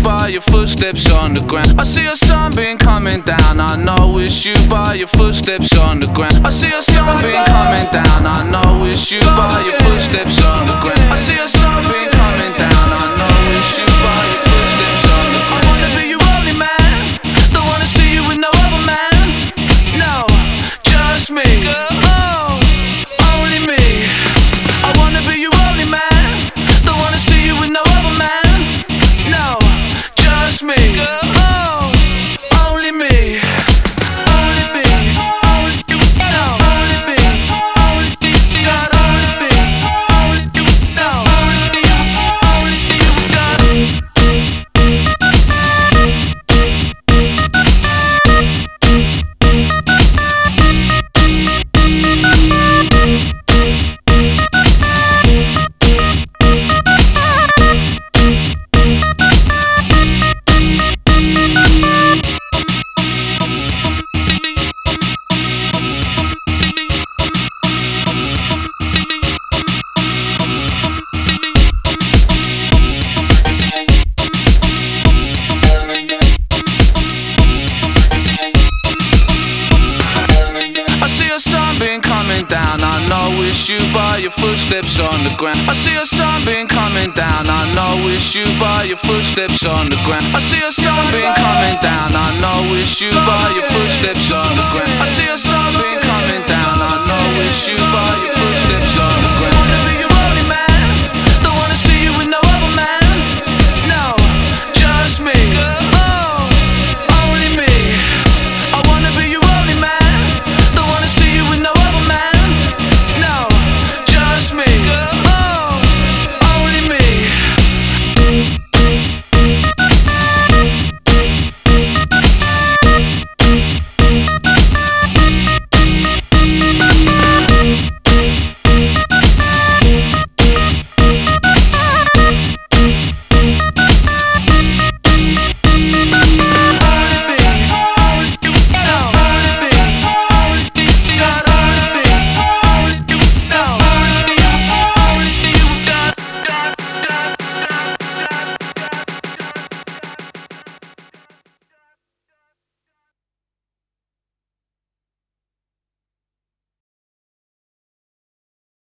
by your footsteps on the ground. I see a sunbeam coming down, I know it's you by your footsteps on the ground. I see a sunbeam coming down, I know it's you by your footsteps on the ground. I see a sunbeam coming down, I know it's you by your footsteps on the ground. I wanna be your only man, don't wanna see you with no other man. No, just me, oh, only me. I wanna be your only man, don't wanna see you with no other man. No, just me, oh, only me. Only me, only you, no, only me, only you, God, only me, only you, no, only you, God. I see a sunbeam coming down, I know it's you by your footsteps on the ground. I see a sunbeam coming down, I know it's you by your footsteps on the ground. I see a sunbeam coming down, I know it's you by your footsteps on the ground. I see a sunbeam coming down, I know it's you by your